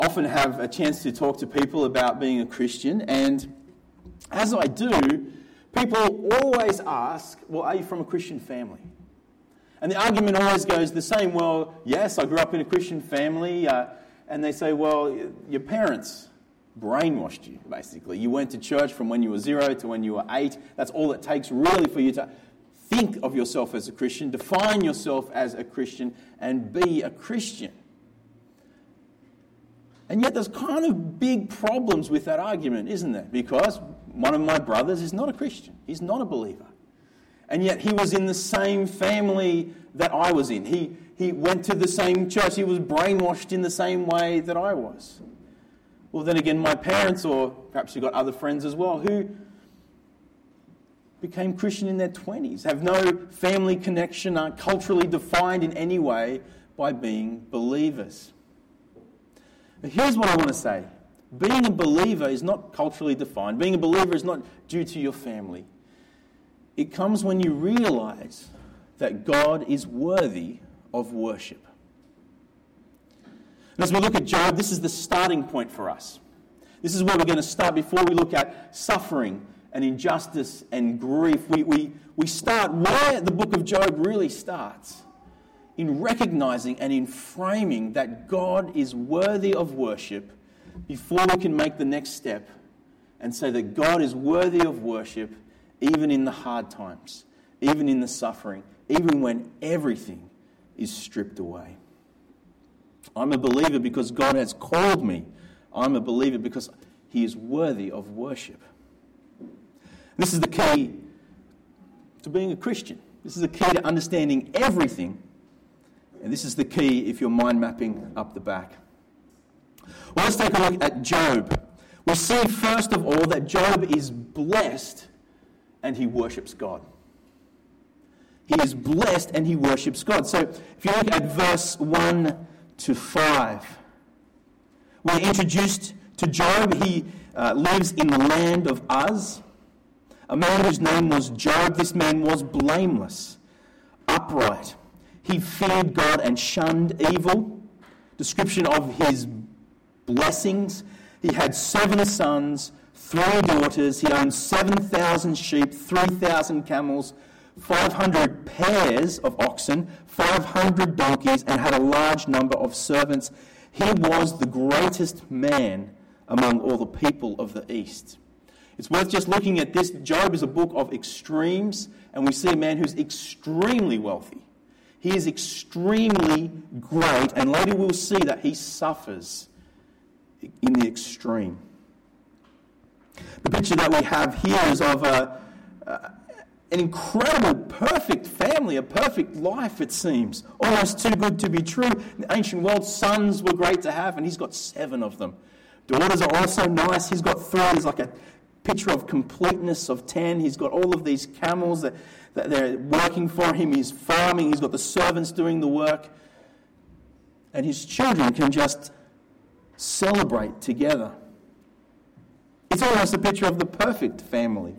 often have a chance to talk to people about being a Christian, and as I do, people always ask, well, are you from a Christian family? And the argument always goes the same, well, yes, I grew up in a Christian family, and they say, well, your parents brainwashed you, basically. You went to church from when you were 0 to when you were 8. That's all it takes really for you to think of yourself as a Christian, define yourself as a Christian, and be a Christian. And yet there's kind of big problems with that argument, isn't there? Because one of my brothers is not a Christian. He's not a believer. And yet he was in the same family that I was in. He went to the same church. He was brainwashed in the same way that I was. Well, then again, my parents, or perhaps you've got other friends as well, who became Christian in their 20s, have no family connection, aren't culturally defined in any way by being believers. But here's what I want to say. Being a believer is not culturally defined. Being a believer is not due to your family. It comes when you realize that God is worthy of worship. And as we look at Job, this is the starting point for us. This is where we're going to start before we look at suffering and injustice and grief. We start where the book of Job really starts, in recognizing and in framing that God is worthy of worship before we can make the next step and say that God is worthy of worship even in the hard times, even in the suffering, even when everything is stripped away. I'm a believer because God has called me. I'm a believer because He is worthy of worship. This is the key to being a Christian. This is the key to understanding everything. And this is the key if you're mind mapping up the back. Well, let's take a look at Job. We see first of all that Job is blessed and he worships God. He is blessed and he worships God. So if you look at verse 1 to 5, we're introduced to Job. He lives in the land of Uz. A man whose name was Job. This man was blameless, upright. He feared God and shunned evil. Description of his blessings. He had 7 sons, 3 daughters. He owned 7,000 sheep, 3,000 camels, 500 pairs of oxen, 500 donkeys, and had a large number of servants. He was the greatest man among all the people of the East. It's worth just looking at this. Job is a book of extremes, and we see a man who's extremely wealthy. He is extremely great, and later we'll see that he suffers in the extreme. The picture that we have here is of an incredible, perfect family, a perfect life, it seems. Almost too good to be true. In the ancient world, sons were great to have, and he's got 7 of them. Daughters are also nice. He's got 3. He's like a picture of completeness of 10. He's got all of these camels that they're working for him. He's farming. He's got the servants doing the work. And his children can just celebrate together. It's almost a picture of the perfect family.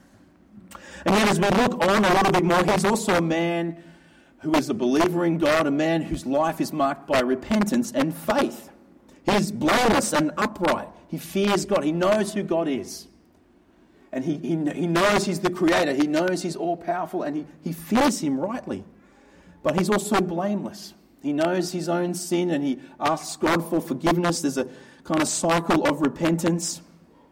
And yet as we look on a little bit more, he's also a man who is a believer in God, a man whose life is marked by repentance and faith. He is blameless and upright. He fears God. He knows who God is. And he knows He's the Creator. He knows He's all-powerful, and he fears Him rightly. But he's also blameless. He knows his own sin, and he asks God for forgiveness. There's a kind of cycle of repentance.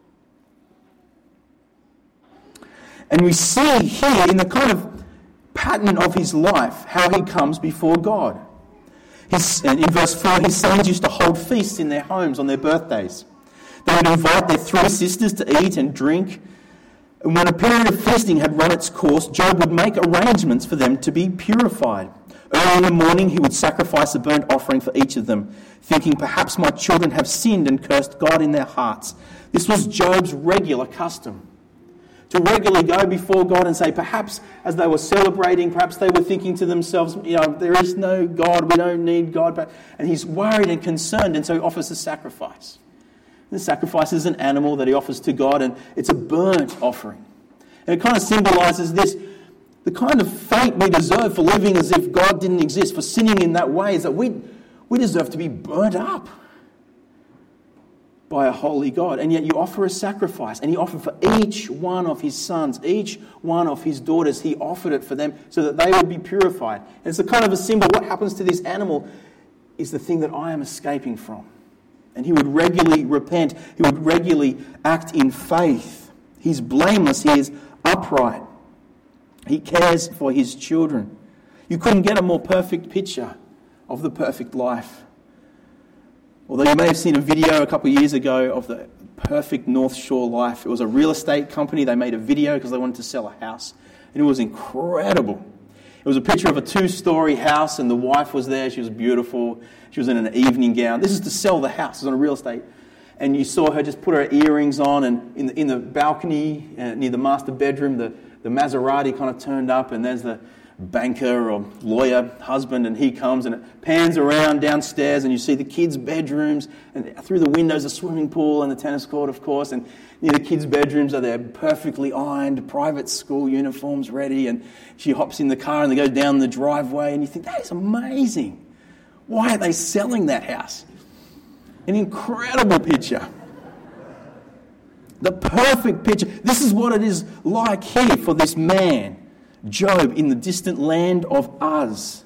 And we see here in the kind of pattern of his life how he comes before God. And in verse 4, his sons used to hold feasts in their homes on their birthdays. They would invite their 3 sisters to eat and drink. And when a period of feasting had run its course, Job would make arrangements for them to be purified. Early in the morning, he would sacrifice a burnt offering for each of them, thinking, perhaps my children have sinned and cursed God in their hearts. This was Job's regular custom. To regularly go before God and say, perhaps as they were celebrating, perhaps they were thinking to themselves, there is no God, we don't need God. And he's worried and concerned, and so he offers a sacrifice. The sacrifice is an animal that he offers to God, and it's a burnt offering. And it kind of symbolizes this. The kind of fate we deserve for living as if God didn't exist, for sinning in that way, is that we deserve to be burnt up. by a holy God. And yet you offer a sacrifice. And he offered for each one of his sons, each one of his daughters, he offered it for them so that they would be purified. And it's a kind of a symbol. What happens to this animal is the thing that I am escaping from. And he would regularly repent. He would regularly act in faith. He's blameless. He is upright. He cares for his children. You couldn't get a more perfect picture of the perfect life. Although you may have seen a video a couple of years ago of the perfect North Shore life. It was a real estate company. They made a video because they wanted to sell a house. And it was incredible. It was a picture of a 2-story house and the wife was there. She was beautiful. She was in an evening gown. This is to sell the house. It was on a real estate. And you saw her just put her earrings on, and in the balcony near the master bedroom, the Maserati kind of turned up, and there's the banker or lawyer husband, and he comes and it pans around downstairs and you see the kids' bedrooms, and through the windows a swimming pool and the tennis court, of course, and near the kids' bedrooms are their perfectly ironed private school uniforms ready, and she hops in the car and they go down the driveway, and you think, that is amazing. Why are they selling that house? An incredible picture. The perfect picture. This is what it is like here for this man, Job, in the distant land of Uz.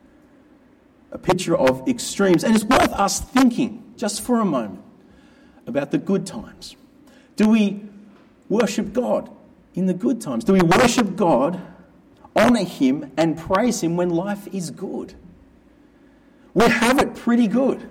A picture of extremes. And it's worth us thinking, just for a moment, about the good times. Do we worship God in the good times? Do we worship God, honour him and praise him when life is good? We have it pretty good.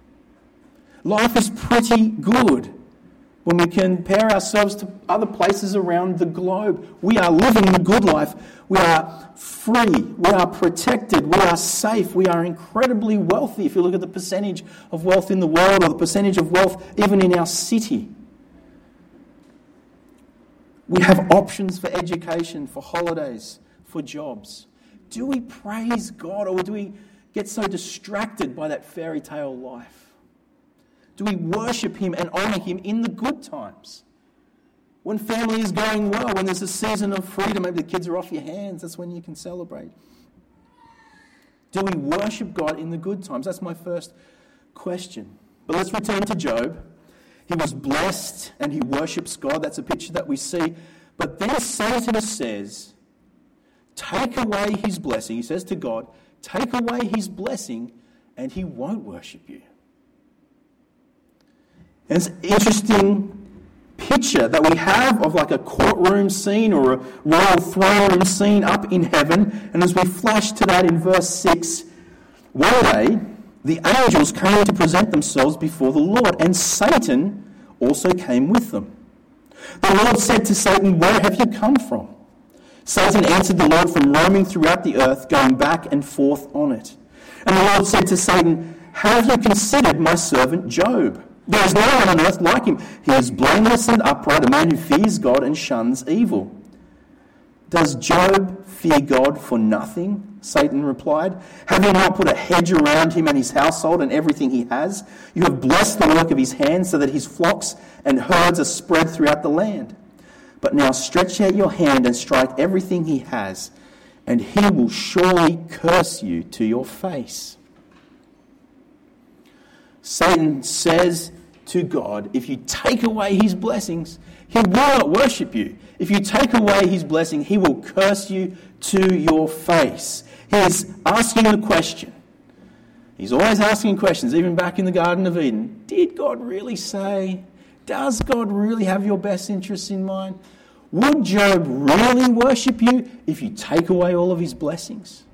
Life is pretty good when we compare ourselves to other places around the globe. We are living the good life. We are free. We are protected. We are safe. We are incredibly wealthy. If you look at the percentage of wealth in the world or the percentage of wealth even in our city. We have options for education, for holidays, for jobs. Do we praise God, or do we get so distracted by that fairy tale life? Do we worship him and honour him in the good times? When family is going well, when there's a season of freedom, maybe the kids are off your hands, that's when you can celebrate. Do we worship God in the good times? That's my first question. But let's return to Job. He was blessed and he worships God. That's a picture that we see. But then Satan says, take away his blessing. He says to God, take away his blessing and he won't worship you. And it's an interesting picture that we have of like a courtroom scene or a royal throne room scene up in heaven. And as we flash to that in verse 6, one day the angels came to present themselves before the Lord, and Satan also came with them. The Lord said to Satan, where have you come from? Satan answered the Lord, from roaming throughout the earth, going back and forth on it. And the Lord said to Satan, have you considered my servant Job? There is no one on earth like him. He is blameless and upright, a man who fears God and shuns evil. Does Job fear God for nothing? Satan replied. Have you not put a hedge around him and his household and everything he has? You have blessed the work of his hands so that his flocks and herds are spread throughout the land. But now stretch out your hand and strike everything he has, and he will surely curse you to your face. Satan says to God, if you take away his blessings, he will not worship you. If you take away his blessing, he will curse you to your face. He is asking the question. He's always asking questions, even back in the Garden of Eden. Did God really say? Does God really have your best interests in mind? Would Job really worship you if you take away all of his blessings?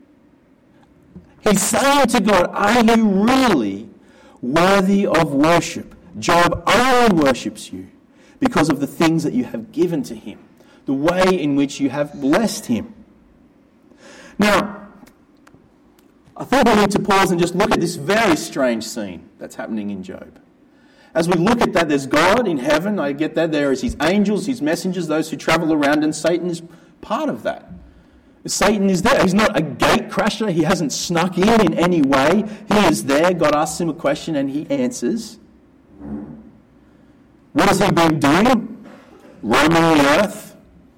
He's saying to God, are you really worthy of worship? Job only worships you because of the things that you have given to him, the way in which you have blessed him. Now, I think we need to pause and just look at this very strange scene that's happening in Job. As we look at that, there's God in heaven, I get that. There is his angels, his messengers, those who travel around, and Satan is part of that. Satan is there. He's not a gate crasher. He hasn't snuck in any way. He is there. God asks him a question and he answers. What has he been doing? Roaming the earth.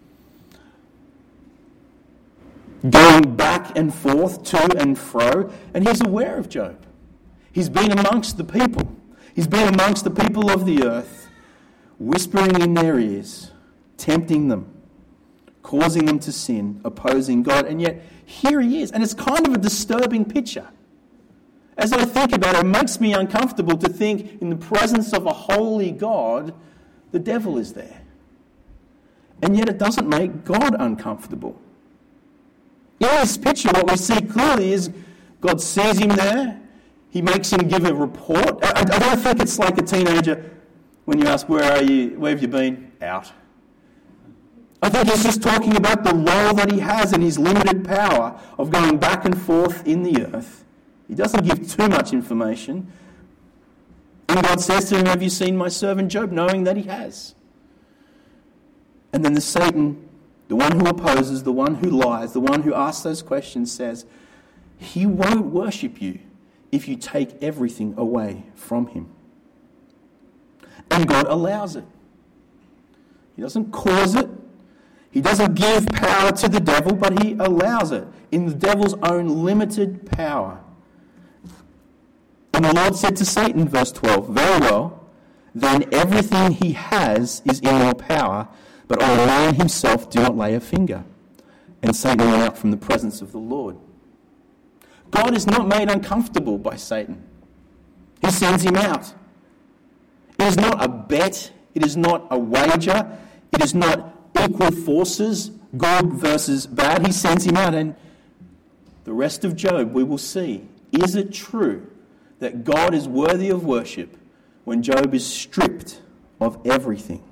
Going back and forth, to and fro. And he's aware of Job. He's been amongst the people. He's been amongst the people of the earth, whispering in their ears, tempting them, causing them to sin, opposing God. And yet, here he is. And it's kind of a disturbing picture. As I think about it, it makes me uncomfortable to think in the presence of a holy God, the devil is there. And yet it doesn't make God uncomfortable. In this picture, what we see clearly is God sees him there. He makes him give a report. I don't think it's like a teenager when you ask, where are you? Where have you been? Out. I think he's just talking about the role that he has and his limited power of going back and forth in the earth. He doesn't give too much information. And God says to him, have you seen my servant Job? Knowing that he has. And then the Satan, the one who opposes, the one who lies, the one who asks those questions says, he won't worship you if you take everything away from him. And God allows it. He doesn't cause it. He doesn't give power to the devil, but he allows it in the devil's own limited power. And the Lord said to Satan, verse 12, very well, then everything he has is in your power, but on man himself do not lay a finger. And Satan went out from the presence of the Lord. God is not made uncomfortable by Satan. He sends him out. It is not a bet. It is not a wager. It is not equal forces, good versus bad. He sends him out. And the rest of Job, we will see, is it true that God is worthy of worship when Job is stripped of everything?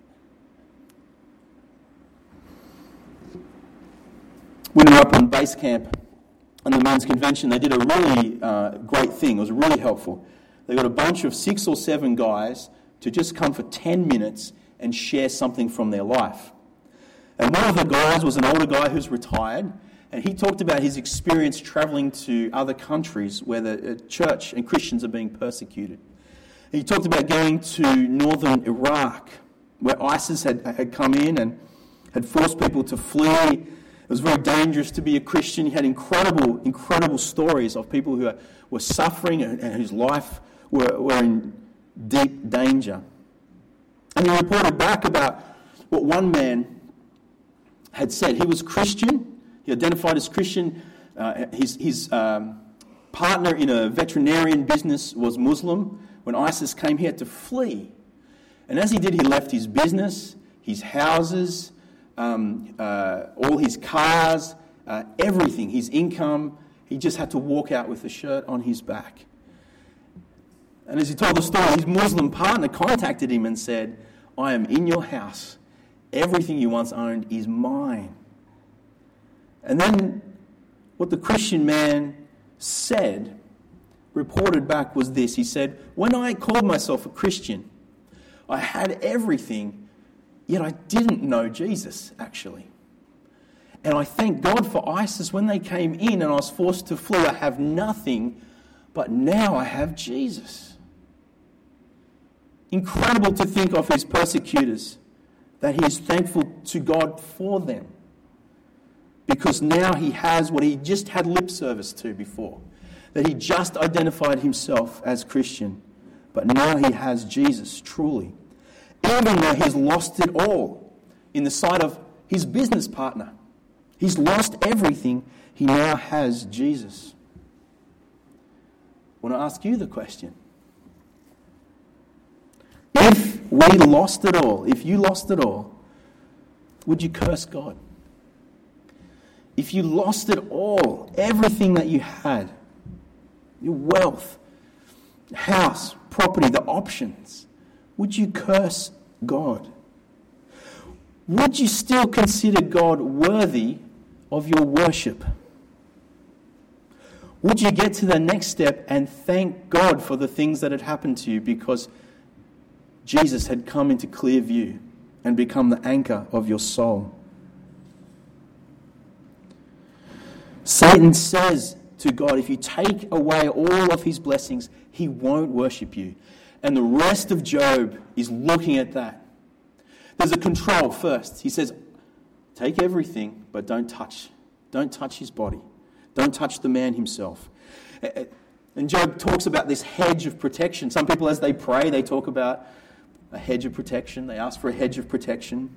When we were up on base camp on the men's convention, they did a really great thing. It was really helpful. They got a bunch of 6 or 7 guys to just come for 10 minutes and share something from their life. And one of the guys was an older guy who's retired, and he talked about his experience traveling to other countries where the church and Christians are being persecuted. He talked about going to northern Iraq, where ISIS had come in and had forced people to flee. It was very dangerous to be a Christian. He had incredible stories of people who were suffering and whose life were in deep danger. And he reported back about what one man had said. He was Christian. He identified as Christian. His partner in a veterinarian business was Muslim. When ISIS came, he had to flee. And as he did, he left his business, his houses, all his cars, everything, his income. He just had to walk out with a shirt on his back. And as he told the story, his Muslim partner contacted him and said, I am in your house. Everything you once owned is mine. And then what the Christian man said, reported back, was this. He said, when I called myself a Christian, I had everything, yet I didn't know Jesus, actually. And I thank God for ISIS. When they came in and I was forced to flee, I have nothing, but now I have Jesus. Incredible to think of his persecutors, that he is thankful to God for them. Because now he has what he just had lip service to before. That he just identified himself as Christian. But now he has Jesus, truly. Even though he's lost it all in the sight of his business partner. He's lost everything. He now has Jesus. I want to ask you the question. If we lost it all, if you lost it all, would you curse God? If you lost it all, everything that you had, your wealth, house, property, the options, would you curse God? Would you still consider God worthy of your worship? Would you get to the next step and thank God for the things that had happened to you because Jesus had come into clear view and become the anchor of your soul? Satan says to God, if you take away all of his blessings, he won't worship you. And the rest of Job is looking at that. There's a control first. He says, take everything, but don't touch his body. Don't touch the man himself. And Job talks about this hedge of protection. Some people, as they pray, they talk about a hedge of protection. They ask for a hedge of protection.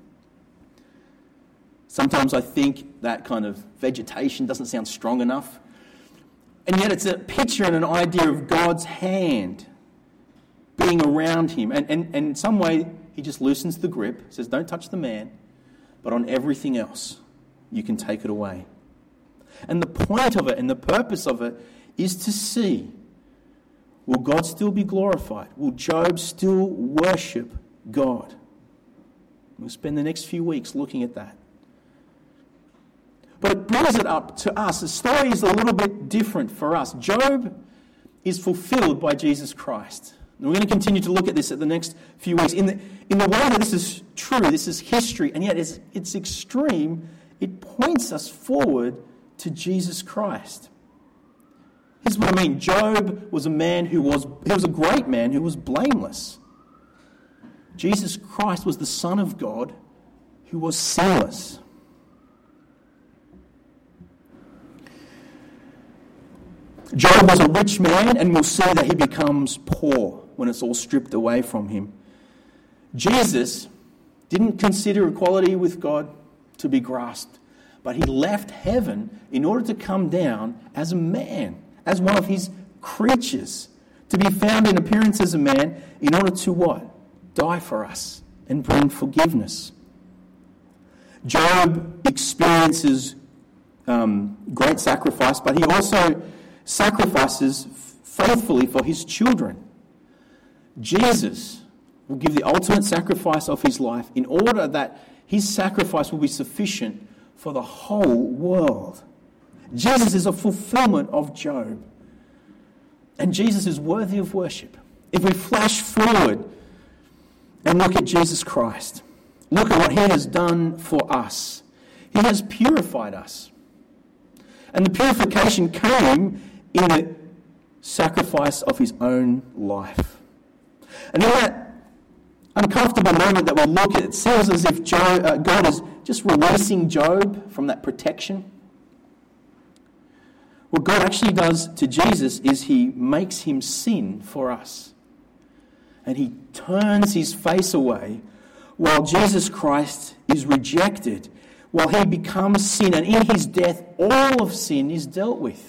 Sometimes I think that kind of vegetation doesn't sound strong enough. And yet it's a picture and an idea of God's hand being around him. And in some way, he just loosens the grip, says, don't touch the man, but on everything else, you can take it away. And the point of it and the purpose of it is to see, will God still be glorified? Will Job still worship God? We'll spend the next few weeks looking at that. But it brings it up to us. The story is a little bit different for us. Job is fulfilled by Jesus Christ. And we're going to continue to look at this at the next few weeks. In the way that this is true, this is history, and yet it's extreme, it points us forward to Jesus Christ. Here's what I mean. Job was a man he was a great man who was blameless. Jesus Christ was the Son of God who was sinless. Job was a rich man, and we'll see that he becomes poor when it's all stripped away from him. Jesus didn't consider equality with God to be grasped, but he left heaven in order to come down as a man, as one of his creatures, to be found in appearance as a man in order to what? Die for us and bring forgiveness. Job experiences great sacrifice, but he also sacrifices faithfully for his children. Jesus will give the ultimate sacrifice of his life in order that his sacrifice will be sufficient for the whole world. Jesus is a fulfillment of Job. And Jesus is worthy of worship. If we flash forward and look at Jesus Christ, look at what he has done for us. He has purified us. And the purification came in the sacrifice of his own life. And in that uncomfortable moment that we'll look at, it seems as if God is just releasing Job from that protection. What God actually does to Jesus is he makes him sin for us. And he turns his face away while Jesus Christ is rejected, while he becomes sin. And in his death, all of sin is dealt with.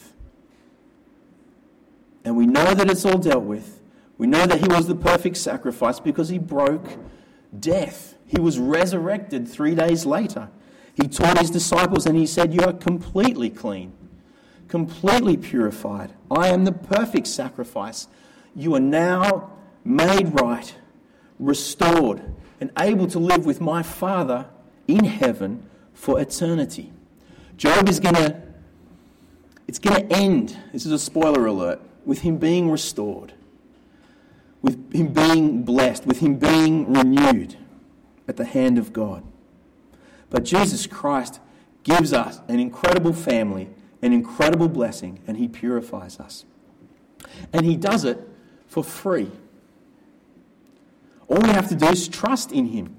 And we know that it's all dealt with. We know that he was the perfect sacrifice because he broke death. He was resurrected 3 days later. He taught his disciples and he said, you are completely clean, completely purified. I am the perfect sacrifice. You are now made right, restored, and able to live with my Father in heaven for eternity. Job is it's going to end, this is a spoiler alert, with him being restored, with him being blessed, with him being renewed at the hand of God. But Jesus Christ gives us an incredible family, an incredible blessing, and he purifies us. And he does it for free. All we have to do is trust in him.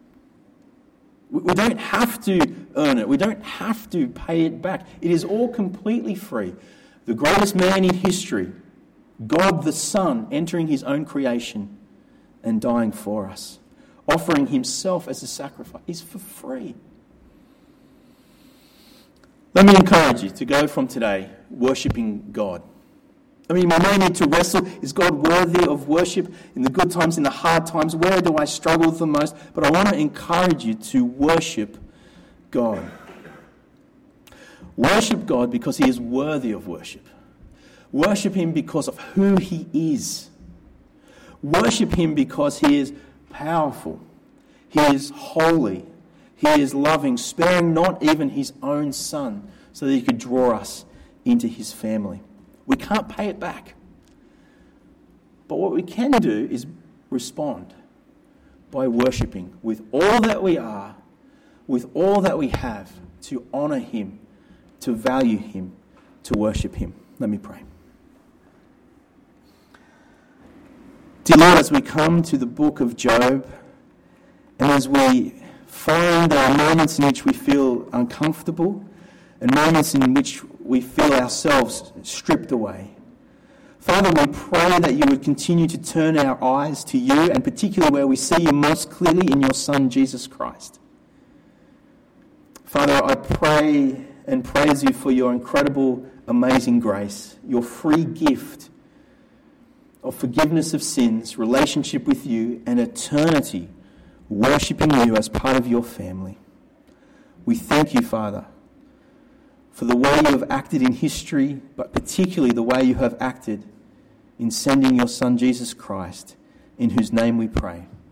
We don't have to earn it. We don't have to pay it back. It is all completely free. The greatest man in history, God the Son, entering his own creation and dying for us, offering himself as a sacrifice, is for free. Let me encourage you to go from today worshipping God. I mean, we may need to wrestle. Is God worthy of worship in the good times, in the hard times? Where do I struggle the most? But I want to encourage you to worship God. Worship God because he is worthy of worship. Worship him because of who he is. Worship him because he is powerful. He is holy. He is loving, sparing not even his own Son so that he could draw us into his family. We can't pay it back. But what we can do is respond by worshipping with all that we are, with all that we have, to honour him, to value him, to worship him. Let me pray. Dear Lord, as we come to the book of Job, and as we find there are moments in which we feel uncomfortable, and moments in which we feel ourselves stripped away, Father, we pray that you would continue to turn our eyes to you, and particularly where we see you most clearly in your Son, Jesus Christ. Father, I pray and praise you for your incredible, amazing grace, your free gift of forgiveness of sins, relationship with you, and eternity, worshipping you as part of your family. We thank you, Father, for the way you have acted in history, but particularly the way you have acted in sending your Son, Jesus Christ, in whose name we pray.